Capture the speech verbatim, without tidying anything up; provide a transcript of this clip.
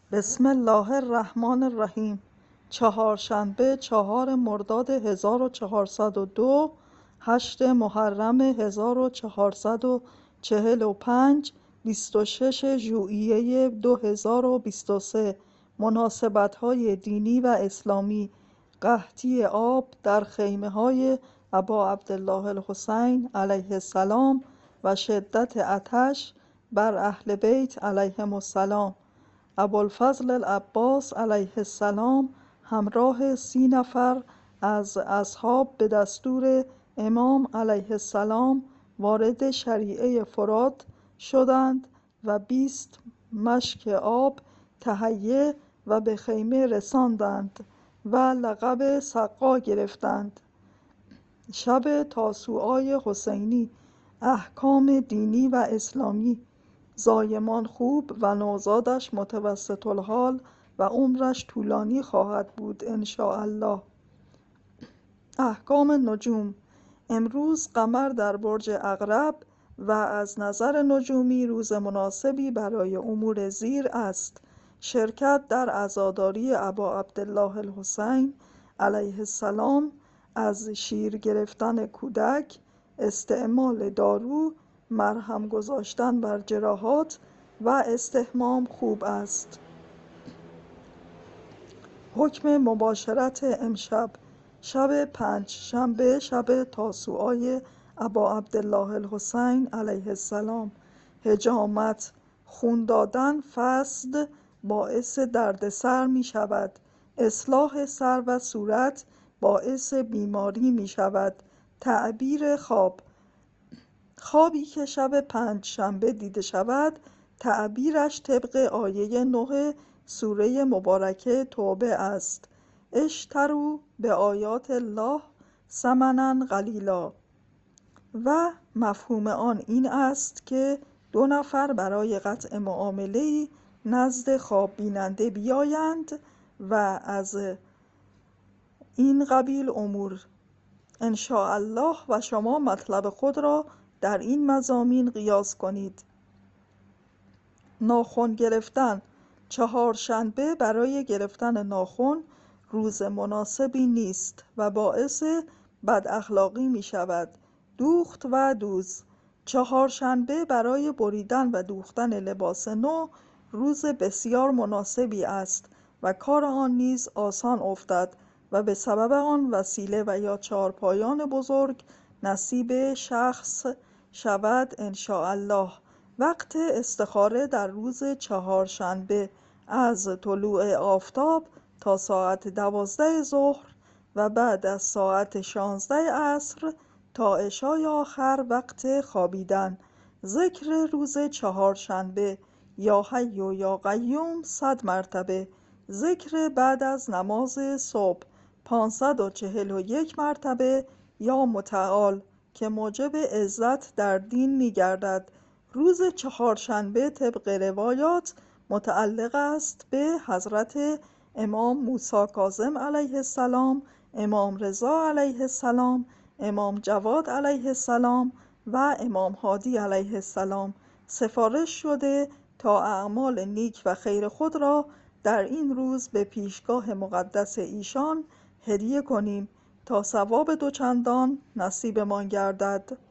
بسم الله الرحمن الرحیم. چهارشنبه چهار مرداد هزار و چهارصد و دو، هشت محرم هزار و چهارصد و چهل و پنج، بیست و شش ژوئیه دو هزار و بیست و سه. مناسبت‌های دینی و اسلامی: قحطی آب در خیمه‌های ابا عبدالله الحسین علیه السلام و شدت عطش بر اهل بیت علیهم السلام. ابوالفضل العباس علیه السلام همراه سی نفر از اصحاب به دستور امام علیه السلام وارد شریعه فرات شدند و بیست مشک آب تهیه و به خیمه رساندند و لقب سقا گرفتند. شب تاسوعای حسینی: احکام دینی و اسلامی. زایمان خوب و نوزادش متوسط الحال و عمرش طولانی خواهد بود انشاءالله. احکام نجوم: امروز قمر در برج عقرب و از نظر نجومی روز مناسبی برای امور زیر است: شرکت در عزاداری ابا عبدالله الحسین علیه السلام، از شیر گرفتن کودک، استعمال دارو، مرهم گذاشتن بر جراحات و استحمام خوب است. حکم مباشرت امشب: شب پنج شنبه، شب تاسوعای ابا عبدالله الحسین علیه السلام. حجامت: خون دادن فسد باعث دردسر می شود. اصلاح سر و صورت باعث بیماری می شود. تعبیر خواب: خوابی که شب پنج شنبه دیده شود تعبیرش طبق آیه نه سوره مبارکه توبه است: اشتروا به آیات الله ثمنا قلیلا. و مفهوم آن این است که دو نفر برای قطع معامله‌ای نزد خواب بیننده بیایند و از این قبیل امور انشاءالله و شما مطلب خود را در این مضامین قیاس کنید. ناخن گرفتن: چهارشنبه برای گرفتن ناخن روز مناسبی نیست و باعث بد اخلاقی می شود. دوخت و دوز: چهارشنبه برای بریدن و دوختن لباس نو روز بسیار مناسبی است و کار آن نیز آسان افتد و به سبب آن وسیله و یا چهارپایان بزرگ نصیب شخص شود انشاءالله. وقت استخاره در روز چهارشنبه از طلوع آفتاب تا ساعت دوازده ظهر و بعد از ساعت شانزده عصر تا عشای آخر وقت خوابیدن. ذکر روز چهارشنبه: یا حی و یا قیوم صد مرتبه. ذکر بعد از نماز صبح: پانصد و چهل و یک مرتبه یا متعال که موجب عزت در دین می گردد. روز چهارشنبه طبق روایات متعلق است به حضرت امام موسی کاظم علیه السلام، امام رضا علیه السلام، امام جواد علیه السلام و امام هادی علیه السلام. سفارش شده تا اعمال نیک و خیر خود را در این روز به پیشگاه مقدس ایشان هدیه کنیم تا ثواب دوچندان نصیبمان گردد.